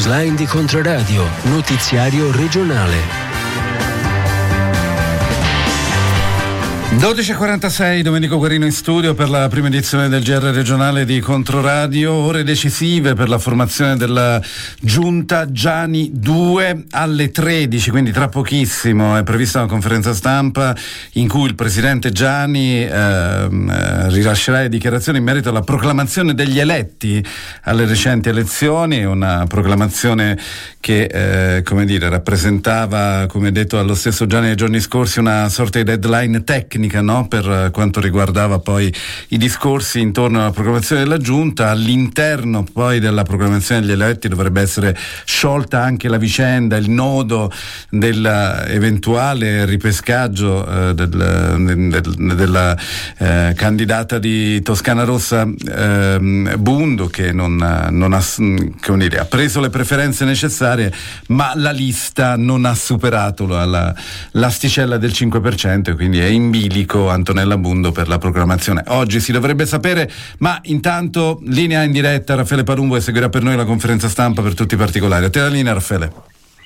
Deadline di Controradio, notiziario regionale. 12.46, Domenico Guarino in studio per la prima edizione del GR regionale di Controradio. Ore decisive per la formazione della Giunta Giani 2 alle 13, quindi tra pochissimo è prevista una conferenza stampa in cui il presidente Giani rilascerà le dichiarazioni in merito alla proclamazione degli eletti alle recenti elezioni, una proclamazione che rappresentava, come detto dallo stesso Giani nei giorni scorsi, una sorta di deadline tecnica, no? Per quanto riguardava poi i discorsi intorno alla proclamazione della giunta. All'interno poi della proclamazione degli eletti dovrebbe essere sciolta anche la vicenda, il nodo dell'eventuale ripescaggio della candidata di Toscana Rossa Bundu, che non ha preso le preferenze necessarie, ma la lista non ha superato l'asticella del 5%, quindi è in bilico Antonella Bundu per la proclamazione. Oggi si dovrebbe sapere, ma intanto linea in diretta Raffaele Palumbo e seguirà per noi la conferenza stampa per tutti i particolari. A te la linea, Raffaele.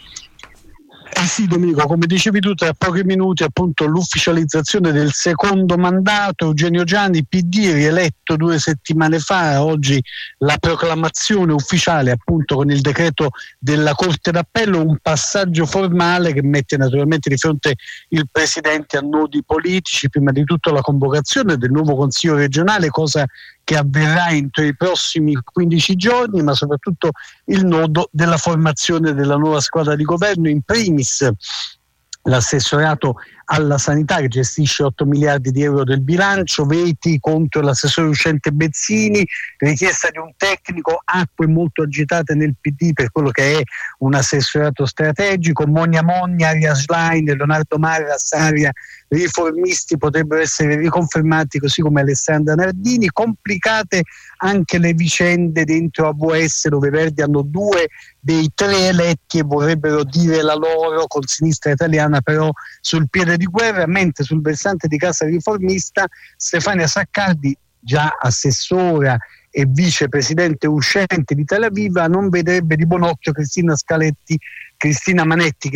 Sì, Domenico, come dicevi tu, tra pochi minuti appunto l'ufficializzazione del secondo mandato. Eugenio Giani, PD, rieletto 2 settimane fa, oggi la proclamazione ufficiale appunto con il decreto della Corte d'Appello, un passaggio formale che mette naturalmente di fronte il Presidente a nodi politici, prima di tutto la convocazione del nuovo Consiglio regionale, cosa che avverrà entro i prossimi 15 giorni, ma soprattutto il nodo della formazione della nuova squadra di governo, in primis l'assessorato alla sanità che gestisce 8 miliardi di euro del bilancio, veti contro l'assessore uscente Bezzini, richiesta di un tecnico, acque molto agitate nel PD per quello che è un assessorato strategico, Monia, Aria Schlein, Leonardo Marra, Saria, riformisti potrebbero essere riconfermati, così come Alessandra Nardini. Complicate anche le vicende dentro AVS, dove Verdi hanno 2 dei 3 eletti e vorrebbero dire la loro, con Sinistra Italiana però sul piede di guerra, mentre sul versante di Casa Riformista Stefania Saccardi, già assessora e vicepresidente uscente di Tel Aviv, non vedrebbe di buon occhio Cristina Manetti,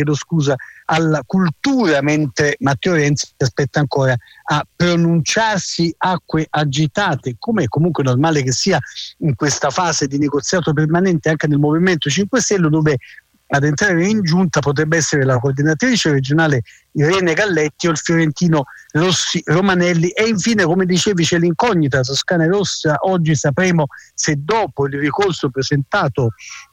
alla cultura, mentre Matteo Renzi aspetta ancora a pronunciarsi. Acque agitate, come comunque normale che sia in questa fase di negoziato permanente anche nel Movimento 5 Stelle, dove ad entrare in giunta potrebbe essere la coordinatrice regionale Irene Galletti o il fiorentino Rossi Romanelli. E infine, come dicevi, c'è l'incognita Toscana Rossa. Oggi sapremo se dopo il ricorso presentato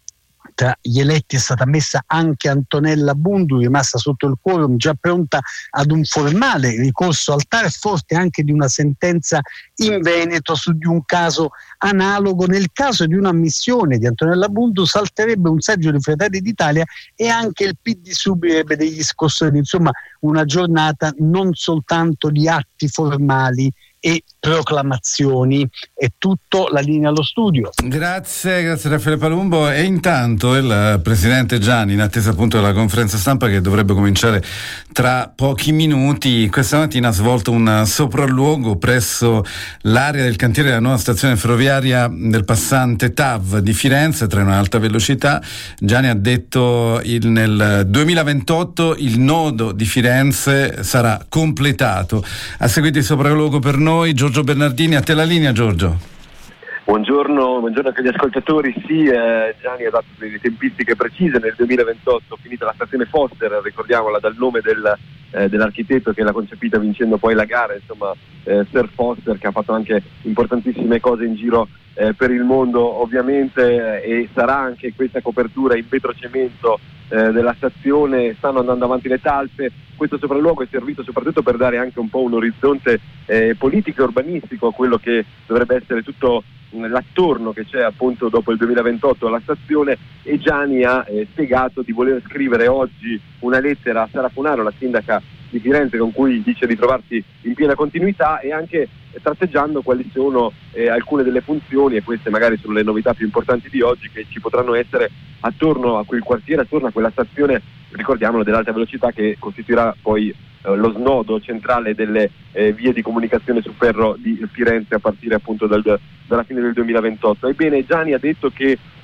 tra gli eletti è stata messa anche Antonella Bundu, rimasta sotto il quorum, già pronta ad un formale ricorso al TAR, forte anche di una sentenza in Veneto su di un caso analogo. Nel caso di un'ammissione di Antonella Bundu salterebbe un seggio di Fratelli d'Italia e anche il PD subirebbe degli scossoni. Insomma, una giornata non soltanto di atti formali e proclamazioni. È tutto, la linea allo studio. Grazie Raffaele Palumbo. E intanto il presidente Giani, in attesa appunto della conferenza stampa che dovrebbe cominciare tra pochi minuti, questa mattina ha svolto un sopralluogo presso l'area del cantiere della nuova stazione ferroviaria del passante TAV di Firenze, treno ad alta velocità. Giani ha detto nel 2028 il nodo di Firenze sarà completato. Ha seguito il sopralluogo per noi Giorgio Bernardini. A te la linea, Giorgio. Buongiorno anche agli ascoltatori. Sì, Giani ha dato delle tempistiche precise. Nel 2028 finita la stazione Foster, ricordiamola dal nome dell'architetto che l'ha concepita vincendo poi la gara, insomma Sir Foster, che ha fatto anche importantissime cose in giro per il mondo ovviamente, e sarà anche questa copertura in vetrocemento della stazione. Stanno andando avanti le talpe. Questo sopralluogo è servito soprattutto per dare anche un po' un orizzonte politico e urbanistico a quello che dovrebbe essere tutto l'attorno che c'è appunto dopo il 2028 alla stazione. E Giani ha spiegato di voler scrivere oggi una lettera a Sara Funaro, la sindaca di Firenze, con cui dice di trovarsi in piena continuità, e anche tratteggiando quali sono alcune delle funzioni, e queste magari sono le novità più importanti di oggi, che ci potranno essere attorno a quel quartiere, attorno a quella stazione, ricordiamolo, dell'alta velocità, che costituirà poi lo snodo centrale delle vie di comunicazione su ferro di Firenze a partire appunto dalla fine del 2028. Ebbene, Giani ha detto che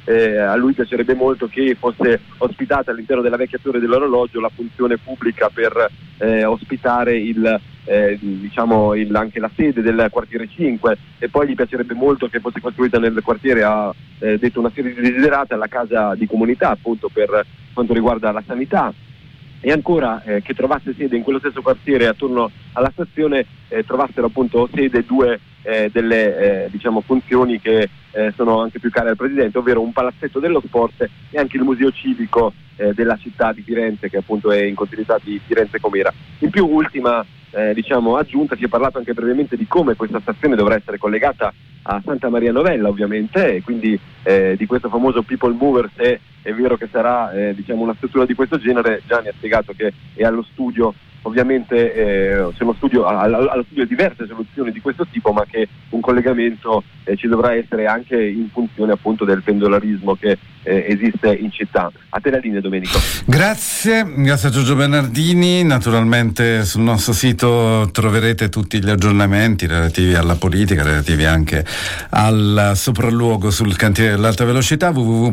a lui piacerebbe molto che fosse ospitata all'interno della vecchia torre dell'orologio la funzione pubblica per ospitare anche la sede del quartiere 5, e poi gli piacerebbe molto che fosse costruita nel quartiere, ha detto una serie di desiderate, la casa di comunità appunto per quanto riguarda la sanità, e ancora che trovasse sede in quello stesso quartiere attorno alla stazione, trovassero appunto sede due delle funzioni che sono anche più care al Presidente, ovvero un palazzetto dello sport e anche il museo civico della città di Firenze, che appunto è in continuità di Firenze Com'era. In più, ultima aggiunta, si è parlato anche brevemente di come questa stazione dovrà essere collegata a Santa Maria Novella, ovviamente, e quindi di questo famoso people mover, se è vero che sarà una struttura di questo genere. Gianni ha spiegato che è allo studio, ovviamente allo studio diverse soluzioni di questo tipo, ma che un collegamento ci dovrà essere anche in funzione appunto del pendolarismo che esiste in città. A te la linea, Domenico. Grazie a Giorgio Bernardini. Naturalmente sul nostro sito troverete tutti gli aggiornamenti relativi alla politica, relativi anche al sopralluogo sul cantiere dell'alta velocità,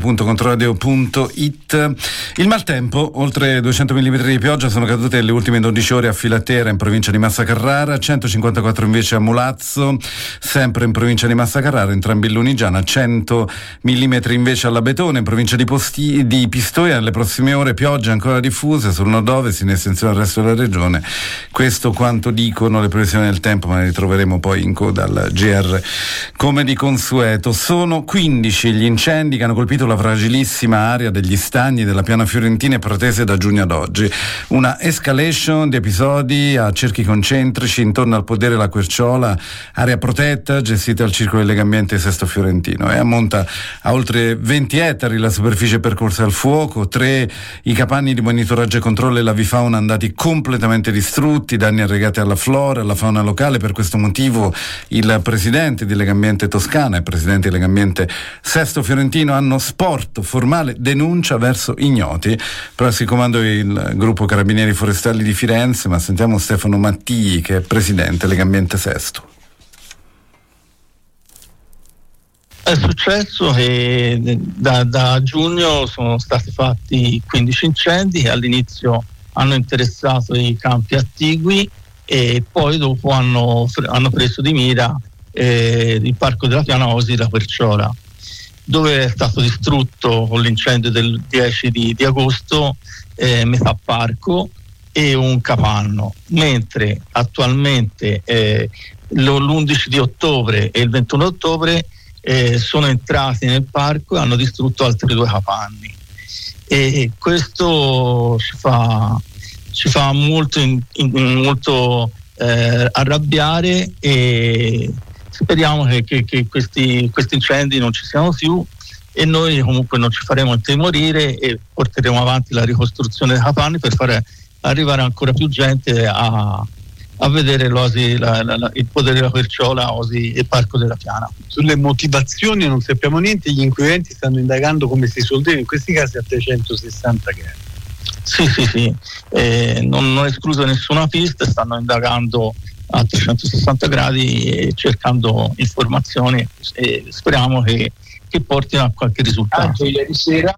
www.controradio.it. Il maltempo: oltre 200 mm di pioggia sono cadute nelle ultime 12 ore a Filatera in provincia di Massa Carrara, 154 invece a Mulazzo, sempre in provincia di Massa Carrara, entrambi in Lunigiana, 100 mm invece alla Betone in provincia di Pistoia. Nelle prossime ore piogge ancora diffuse sul nord-ovest, in estensione al resto della regione. Questo quanto dicono le previsioni del tempo, ma le ritroveremo poi in coda al GR come di consueto. Sono 15 gli incendi che hanno colpito la fragilissima area degli stagni della Piana Fiorentina e protese da giugno ad oggi. Una escalation di episodi a cerchi concentrici intorno al podere La Querciola, area protetta gestita al Circolo del Legambiente Sesto Fiorentino, e ammonta a oltre 20 ettari la superficie percorsa al fuoco, 3 i capanni di monitoraggio e controllo e l'avifauna andati completamente distrutti, danni arrecati alla flora e alla fauna locale. Per questo motivo il presidente di Legambiente Toscana e il presidente di Legambiente Sesto Fiorentino hanno sporto formale denuncia verso ignoti presso il comando del gruppo Carabinieri Forestali di Firenze. Ma sentiamo Stefano Mattii, che è presidente Legambiente Sesto. È successo che da giugno sono stati fatti 15 incendi che all'inizio hanno interessato i campi attigui e poi dopo hanno preso di mira il Parco della Piana Osi La Querciola, dove è stato distrutto con l'incendio del 10 di agosto metà parco e un capanno, mentre attualmente l'11 di ottobre e il 21 ottobre sono entrati nel parco e hanno distrutto altri 2 capanni, e questo ci fa molto arrabbiare, e speriamo che questi incendi non ci siano più, e noi comunque non ci faremo intimorire e porteremo avanti la ricostruzione dei capanni per fare arrivare ancora più gente a vedere l'Osi, il podere della Querciola, Osi e Parco della Piana. Sulle motivazioni non sappiamo niente, gli inquirenti stanno indagando, come si suol dire in questi casi, a 360 gradi. Sì, non è esclusa nessuna pista, stanno indagando a 360 gradi e cercando informazioni, e speriamo che portino a qualche risultato. Anche ieri sera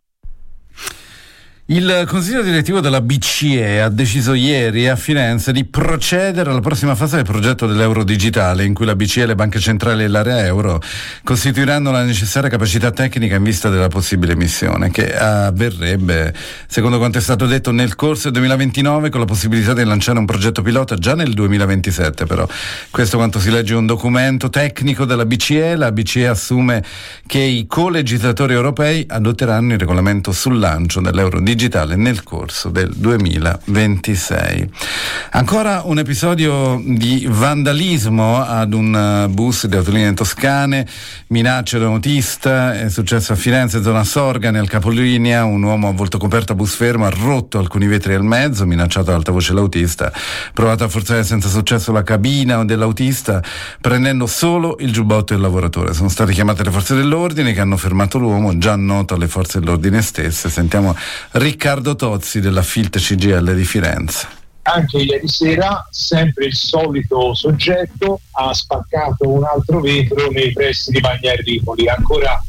il Consiglio direttivo della BCE ha deciso ieri a Firenze di procedere alla prossima fase del progetto dell'euro digitale, in cui la BCE, le banche centrali e l'area euro costituiranno la necessaria capacità tecnica in vista della possibile emissione, che avverrebbe, secondo quanto è stato detto, nel corso del 2029, con la possibilità di lanciare un progetto pilota già nel 2027. Però questo quanto si legge in un documento tecnico della BCE. La BCE assume che i colegislatori europei adotteranno il regolamento sul lancio dell'euro digitale nel corso del 2026. Ancora un episodio di vandalismo ad un bus di Autolinee Toscane, minaccia da un autista. È successo a Firenze, zona Sorga, nel capolinea. Un uomo a volto coperto a bus fermo ha rotto alcuni vetri del mezzo, minacciato ad alta voce l'autista, provato a forzare senza successo la cabina dell'autista, prendendo solo il giubbotto del lavoratore. Sono state chiamate le forze dell'ordine, che hanno fermato l'uomo, già noto alle forze dell'ordine stesse. Sentiamo Riccardo Tozzi della Filt CGIL di Firenze. Anche ieri sera sempre il solito soggetto ha spaccato un altro vetro nei pressi di Bagnai Ripoli. Ancora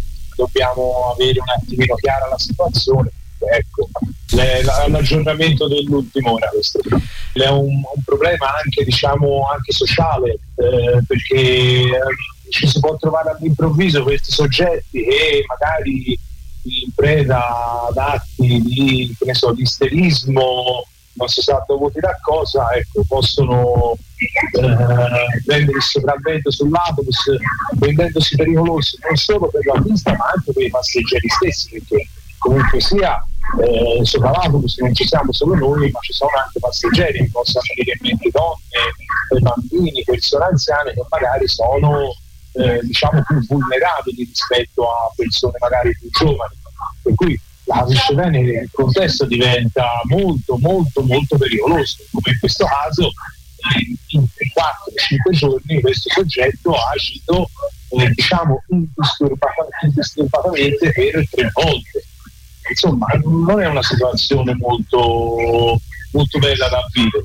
dobbiamo avere un attimino chiara la situazione. Ecco, l'aggiornamento dell'ultima ora, questo è un problema anche, diciamo, anche sociale, perché ci si può trovare all'improvviso questi soggetti che magari in preda ad atti di isterismo, non si sa dovuti da cosa, ecco, possono prendere il sopravvento sull'autobus, rendendosi pericolosi non solo per l'autista ma anche per i passeggeri stessi, perché comunque sia sopra l'autobus non ci siamo solo noi, ma ci sono anche passeggeri che possono venire in mente donne, bambini, persone anziane che magari sono diciamo più vulnerabili rispetto a persone magari più giovani, per cui la capisce bene, il contesto diventa molto molto molto pericoloso, come in questo caso in 4-5 giorni questo soggetto ha agito diciamo indisturbatamente per 3 volte. Insomma, non è una situazione molto molto bella da vivere.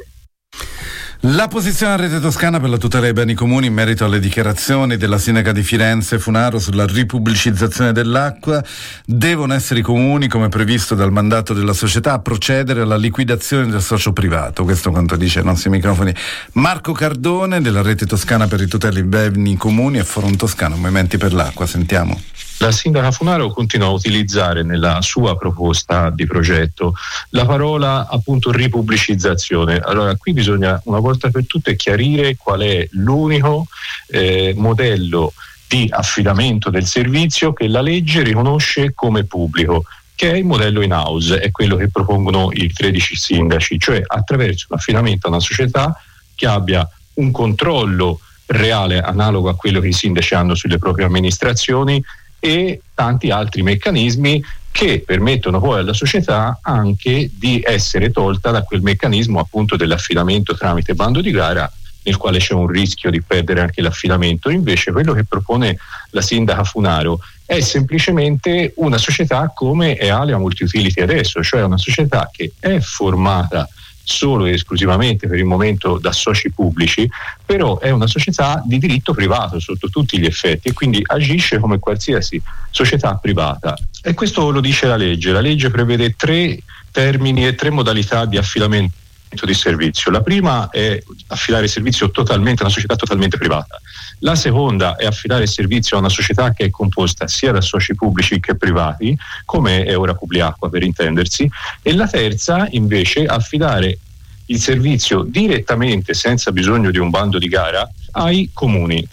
La posizione a Rete Toscana per la tutela dei beni comuni in merito alle dichiarazioni della sindaca di Firenze Funaro sulla ripubblicizzazione dell'acqua: devono essere i comuni, come previsto dal mandato della società, a procedere alla liquidazione del socio privato. Questo quanto dice ai nostri microfoni Marco Cardone della Rete Toscana per i tutela dei beni comuni e Forum Toscano Movimenti per l'acqua. Sentiamo. La sindaca Funaro continua a utilizzare nella sua proposta di progetto la parola appunto ripubblicizzazione. Allora qui bisogna una volta per tutte chiarire qual è l'unico modello di affidamento del servizio che la legge riconosce come pubblico, che è il modello in house, è quello che propongono i 13 sindaci, cioè attraverso un affidamento a una società che abbia un controllo reale analogo a quello che i sindaci hanno sulle proprie amministrazioni e tanti altri meccanismi che permettono poi alla società anche di essere tolta da quel meccanismo appunto dell'affidamento tramite bando di gara, nel quale c'è un rischio di perdere anche l'affidamento. Invece quello che propone la sindaca Funaro è semplicemente una società come è Alia Multiutility adesso, cioè una società che è formata solo e esclusivamente per il momento da soci pubblici, però è una società di diritto privato sotto tutti gli effetti e quindi agisce come qualsiasi società privata. E questo lo dice la legge. La legge prevede 3 termini e 3 modalità di affidamento di servizio. La prima è affidare il servizio totalmente a una società totalmente privata. La seconda è affidare il servizio a una società che è composta sia da soci pubblici che privati, come è ora Publiacqua per intendersi, e la terza invece affidare il servizio direttamente, senza bisogno di un bando di gara, ai comuni.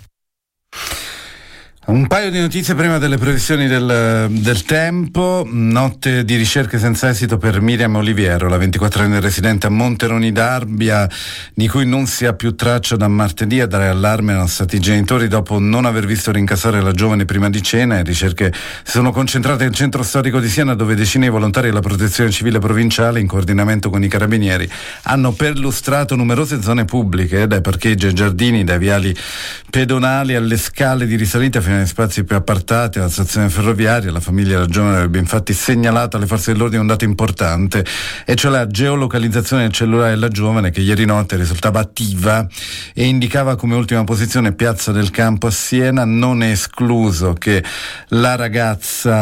Un paio di notizie prima delle previsioni del tempo. Notte di ricerche senza esito per Miriam Oliviero, la 24enne residente a Monteroni d'Arbia, di cui non si ha più traccia da martedì. A dare allarme erano stati i genitori dopo non aver visto rincasare la giovane prima di cena. Le ricerche si sono concentrate nel centro storico di Siena, dove decine di volontari della Protezione Civile Provinciale, in coordinamento con i carabinieri, hanno perlustrato numerose zone pubbliche, dai parcheggi ai giardini, dai viali pedonali alle scale di risalita fino agli spazi più appartati, alla stazione ferroviaria. La famiglia della giovane avrebbe infatti segnalato alle forze dell'ordine un dato importante, e cioè la geolocalizzazione del cellulare della giovane, che ieri notte risultava attiva e indicava come ultima posizione Piazza del Campo a Siena. Non è escluso che la ragazza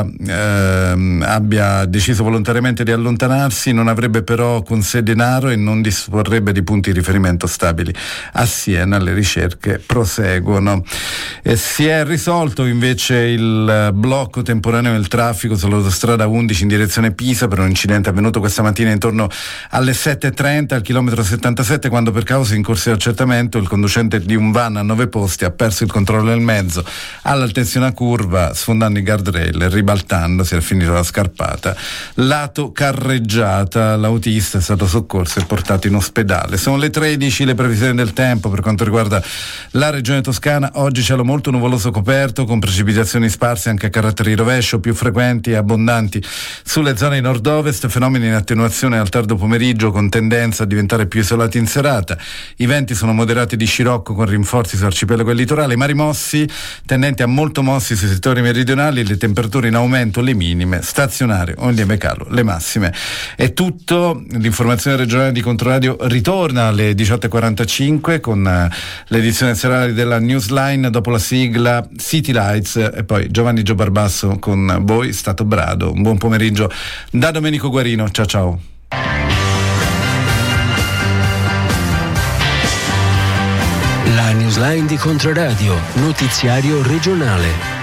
abbia deciso volontariamente di allontanarsi, non avrebbe però con sé denaro e non disporrebbe di punti di riferimento stabili a Siena. Le ricerche proseguono. Si è risolto invece il blocco temporaneo del traffico sull'autostrada 11 in direzione Pisa per un incidente avvenuto questa mattina intorno alle 7:30 al chilometro 77, quando per causa in corso di accertamento il conducente di un van a 9 posti ha perso il controllo del mezzo all'altezza una curva, sfondando i guardrail e ribaltandosi. È finito la scarpata lato carreggiata. L'autista è stato soccorso e portato in ospedale. Sono le 13 le previsioni del tempo per quanto riguarda la regione Toscana. Oggi cielo molto nuvoloso coperto, con precipitazioni sparse anche a carattere di rovescio, più frequenti e abbondanti sulle zone di nord-ovest, fenomeni in attenuazione al tardo pomeriggio con tendenza a diventare più isolati in serata. I venti sono moderati di scirocco con rinforzi su arcipelago e litorale, mari mossi tendenti a molto mossi sui settori meridionali, le temperature in aumento, le minime stazionarie o in lieve calo, le massime. È tutto. L'informazione regionale di Controradio ritorna alle 18:45 con l'edizione serale della Newsline. Dopo la sigla City Lights e poi Giovanni Gio Barbasso con voi, Stato Brado. Un buon pomeriggio da Domenico Guarino, ciao ciao. La newsline di Controradio, notiziario regionale.